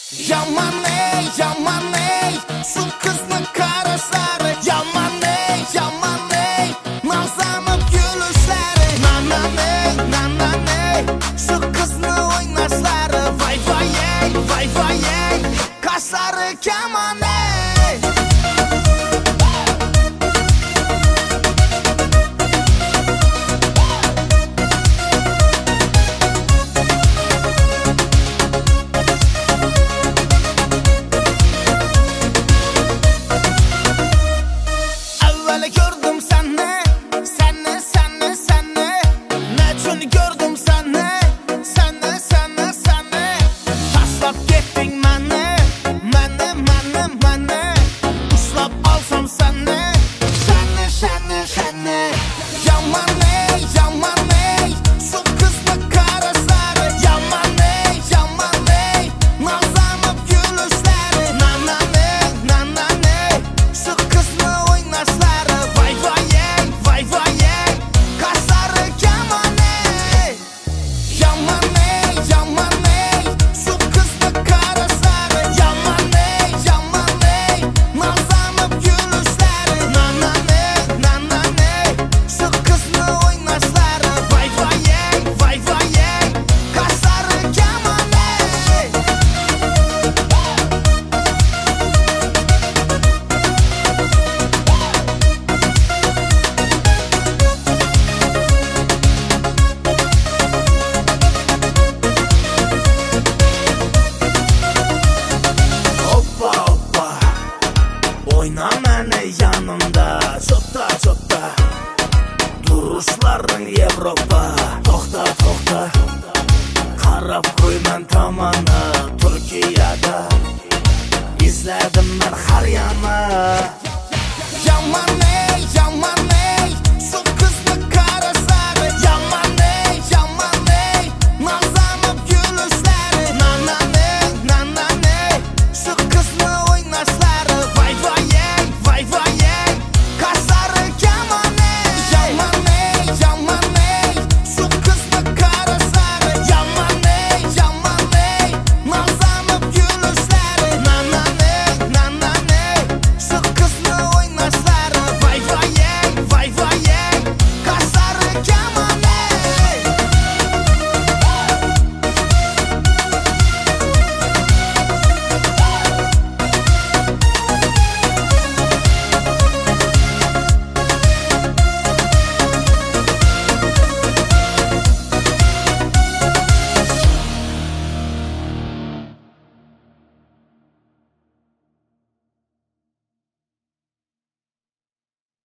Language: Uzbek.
Yaman ey, şu kızning qarashlari yaman ey, nazlanib gülüşlari nanan ey, şu qizni o'ynashlari vay ey, qashlari kaman ey. Gördüm seni Nechun gördüm seni Taslab ketding meni Ushlab olsam seni Yaman ey Şu qizni qarashlari yaman ey Nazlanib gülüşlari nanan ey Şu qizni o'ynashlari vay ey qashlari kaman ey. Yaman ey Şu qizni qarashlari yaman ey Nazlanib gülüşlari nanan ey Şu qizni o'ynashlari vay ey qashlari kaman ey. Hoppa Oyna meni yanımda Çopta Duruşlaring Yevropa To'xta Qarab qo'yman tomoni Turkiyada Izladim men har yana